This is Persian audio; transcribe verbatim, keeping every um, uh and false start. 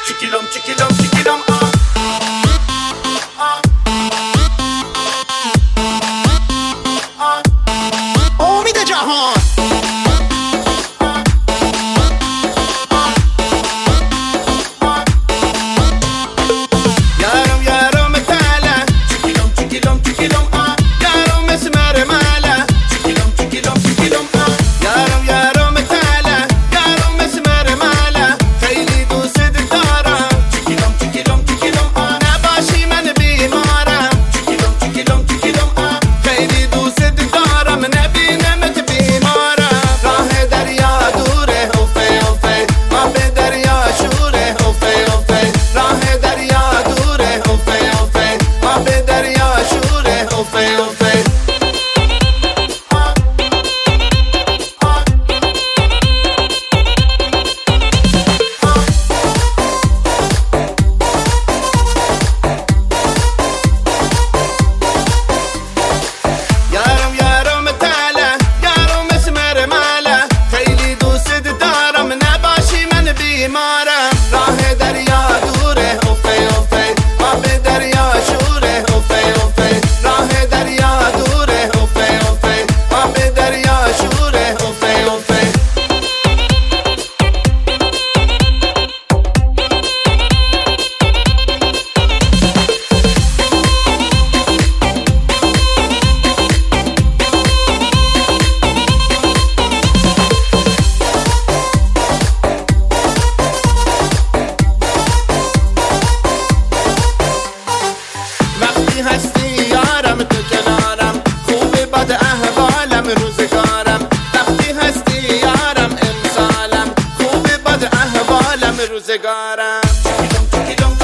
چیکیلم چیکیلم چیکیلم آه آه آه امید جهان یارم یارم تاله چیکیلم چیکیلم چیکیلم آه یارم مسمر ماله چیکیلم چیکیلم چیکیلم آه یارم یارم تاله یارم مسمر ماله خیلی دوست دارم چیکیلم چیکیلم چیکیلم آه نباشی من بیمارم چیکیلم چیکیلم چیکیلم آه خیلی دوست دارم نبینمت بیمارم راه دریا دوره اوفه اوفه آب دریا شوره اوفه اوفه راه دریا دوره اوفه اوفه آب دریا شوره اوفه اوفه یارم یارم تاله یارم مسمر ماله خیلی دوست دارم نباشی من بیمارم راه دریا دوره اوفه اوفه آب دریا شوره اوفه اوفه راه دریا دوره اوفه اوفه آب دریا شوره اوفه اوفه وقتی هستی یارم تو کنارم خوب بد احوالم روزگارم وقتی هستی یارم امسالم خوب بد احوالم روزگارم چیکیلم چیکیلم